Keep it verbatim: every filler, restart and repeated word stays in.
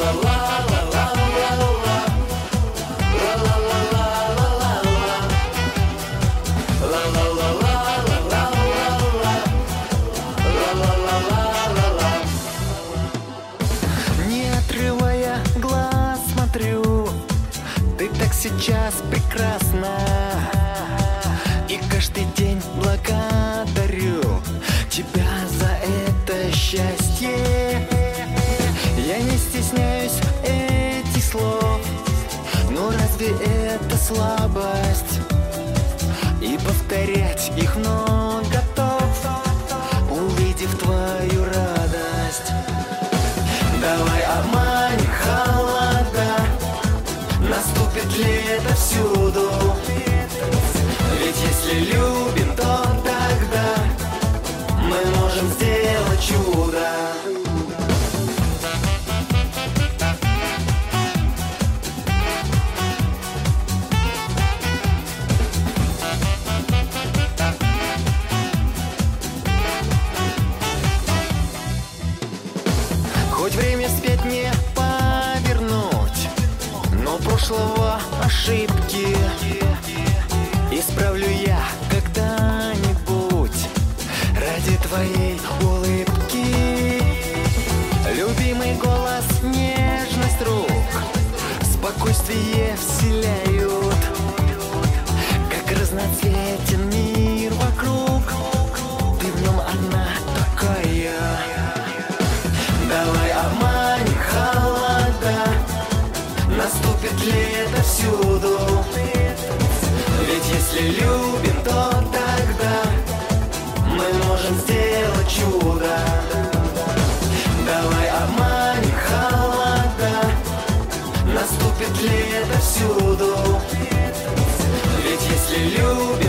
Не отрывая глаз смотрю, ты так сейчас прекрасна, и каждый день благодарю тебя за это счастье. Я не стесняюсь этих слов, но разве это слабость? И повторять их вновь готов, увидев твою радость. Давай обманем холода, наступит лето всюду. Ведь если любим, то тогда мы можем сделать чудо. Хоть время вспять не повернуть, но прошлого ошибки исправлю я когда-нибудь ради твоей улыбки. Любимый голос, нежность рук, спокойствие вселяют, как разноцветен мир вокруг, ты в нем одна такая. Давай обманем холода, наступит лето всюду. Ведь если любим, то тогда мы можем сделать чудо. Давай обманем холода, наступит лето всюду. Ведь если любим,